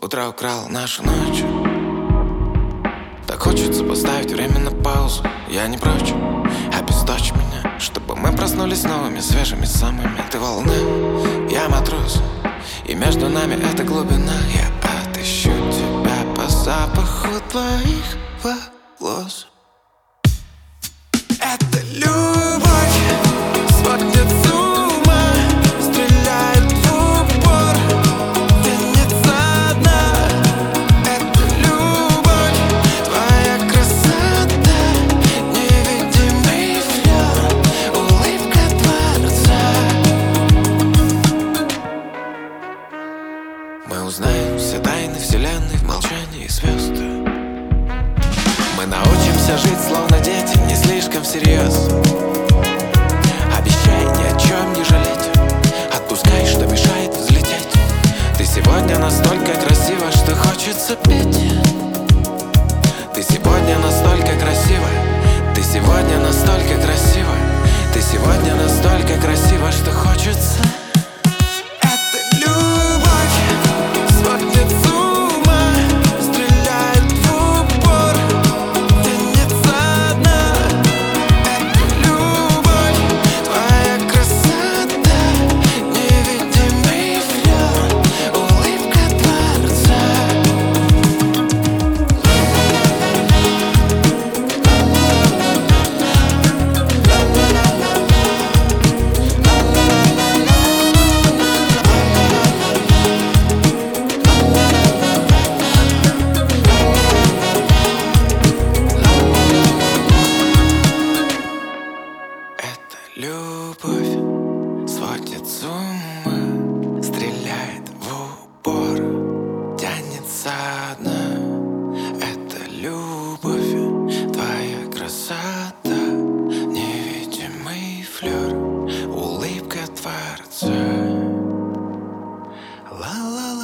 Утро украл нашу ночь. Так хочется поставить время на паузу. Я не прочь, обесточь меня, чтобы мы проснулись новыми, свежими самыми. Ты волна, я матрос, и между нами эта глубина. Я отыщу тебя по запаху твоих волос. Это любовь сводит с ума, стреляет в упор, тянется одна. Это любовь, твоя красота, невидимый флёр, улыбка Творца. Мы узнаем все тайны вселенной в молчании звезд. Мы научимся жить словно дети, не слишком всерьез. Обещай ни о чем не жалеть, отпускай, что мешает взлететь. Ты сегодня настолько красива, что хочется петь. Ты сегодня настолько красива, ты сегодня настолько красива, ты сегодня настолько красива, что хочется. Это любовь сводит с ума, стреляет в упор, тянется одна. Это любовь, твоя красота, невидимый флёр, улыбка Творца. Это любовь сводит с ума, стреляет в упор, тянется одна. Это любовь, твоя красота, невидимый флёр, улыбка Творца. Ла-ла-ла.